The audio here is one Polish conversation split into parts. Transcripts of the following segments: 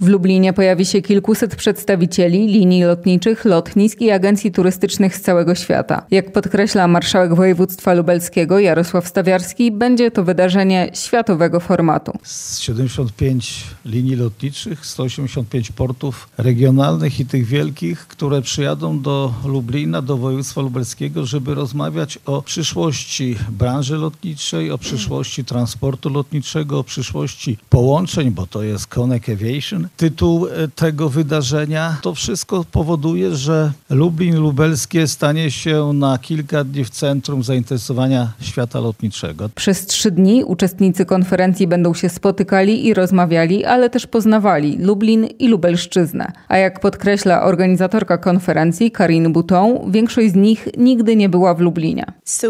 W Lublinie pojawi się kilkuset przedstawicieli linii lotniczych, lotnisk i agencji turystycznych z całego świata. Jak podkreśla marszałek województwa lubelskiego Jarosław Stawiarski, będzie to wydarzenie światowego formatu. 75 linii lotniczych, 185 portów regionalnych i tych wielkich, które przyjadą do Lublina, do województwa lubelskiego, żeby rozmawiać o przyszłości branży lotniczej, o przyszłości transportu lotniczego, o przyszłości połączeń, bo to jest Connect Aviation. Tytuł tego wydarzenia. To wszystko powoduje, że Lublin lubelskie stanie się na kilka dni w centrum zainteresowania świata lotniczego. Przez 3 dni uczestnicy konferencji będą się spotykali i rozmawiali, ale też poznawali Lublin i Lubelszczyznę. A jak podkreśla organizatorka konferencji Karine Bouton, większość z nich nigdy nie była w Lublinie.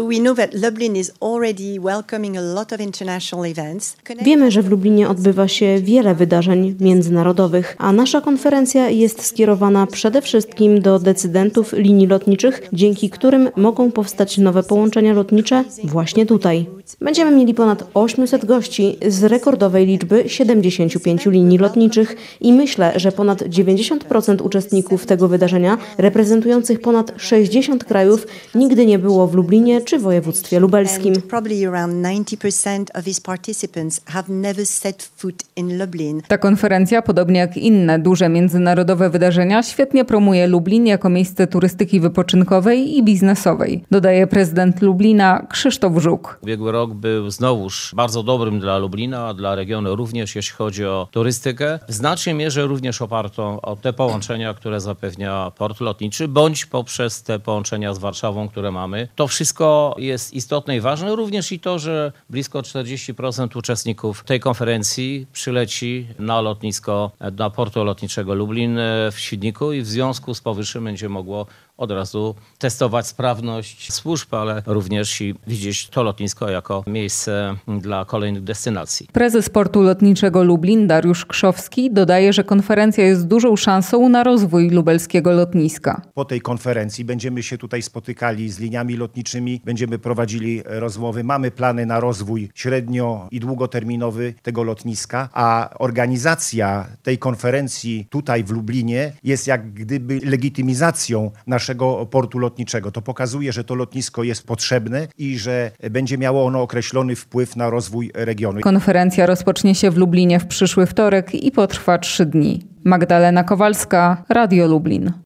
Wiemy, że w Lublinie odbywa się wiele wydarzeń międzynarodowych, a nasza konferencja jest skierowana przede wszystkim do decydentów linii lotniczych, dzięki którym mogą powstać nowe połączenia lotnicze właśnie tutaj. Będziemy mieli ponad 800 gości z rekordowej liczby 75 linii lotniczych i myślę, że ponad 90% uczestników tego wydarzenia, reprezentujących ponad 60 krajów, nigdy nie było w Lublinie czy województwie lubelskim. Ta konferencja, podobnie jak inne duże międzynarodowe wydarzenia, świetnie promuje Lublin jako miejsce turystyki wypoczynkowej i biznesowej, dodaje prezydent Lublina Krzysztof Żuk. Ubiegły rok był znowuż bardzo dobrym dla Lublina, a dla regionu również, jeśli chodzi o turystykę. W znacznej mierze również opartą o te połączenia, które zapewnia port lotniczy, bądź poprzez te połączenia z Warszawą, które mamy. To wszystko jest istotne i ważne, również i to, że blisko 40% uczestników tej konferencji przyleci na lotnisko, na portu lotniczego Lublin w Świdniku i w związku z powyższym będzie mogło od razu testować sprawność służb, ale również i widzieć to lotnisko jako miejsce dla kolejnych destynacji. Prezes portu lotniczego Lublin Dariusz Krzowski dodaje, że konferencja jest dużą szansą na rozwój lubelskiego lotniska. Po tej konferencji będziemy się tutaj spotykali z liniami lotniczymi, będziemy prowadzili rozmowy. Mamy plany na rozwój średnio- i długoterminowy tego lotniska, a organizacja tej konferencji tutaj w Lublinie jest jak gdyby legitymizacją naszego portu lotniczego. To pokazuje, że to lotnisko jest potrzebne i że będzie miało ono określony wpływ na rozwój regionu. Konferencja rozpocznie się w Lublinie w przyszły wtorek i potrwa 3 dni. Magdalena Kowalska, Radio Lublin.